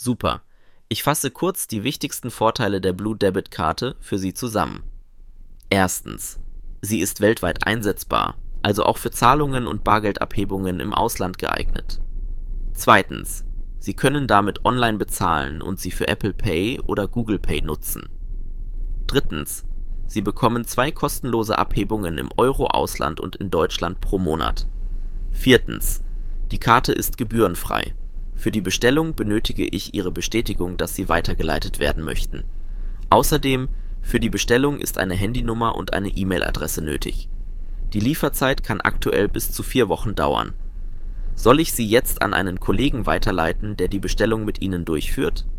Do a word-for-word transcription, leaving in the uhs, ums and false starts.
Super. Ich fasse kurz die wichtigsten Vorteile der Blue Debit Karte für Sie zusammen. Erstens. Sie ist weltweit einsetzbar, also auch für Zahlungen und Bargeldabhebungen im Ausland geeignet. Zweitens. Sie können damit online bezahlen und sie für Apple Pay oder Google Pay nutzen. Drittens. Sie bekommen zwei kostenlose Abhebungen im Euro-Ausland und in Deutschland pro Monat. Viertens. Die Karte ist gebührenfrei. Für die Bestellung benötige ich Ihre Bestätigung, dass Sie weitergeleitet werden möchten. Außerdem, für die Bestellung ist eine Handynummer und eine E-Mail-Adresse nötig. Die Lieferzeit kann aktuell bis zu vier Wochen dauern. Soll ich Sie jetzt an einen Kollegen weiterleiten, der die Bestellung mit Ihnen durchführt?